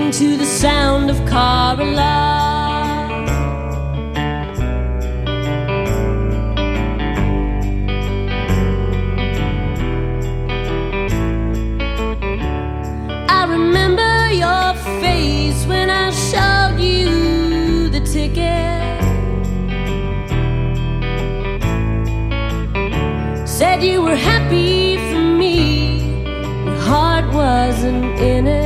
listening to the sound of car alarm. I remember your face when I showed you the ticket. Said you were happy for me, your heart wasn't in it.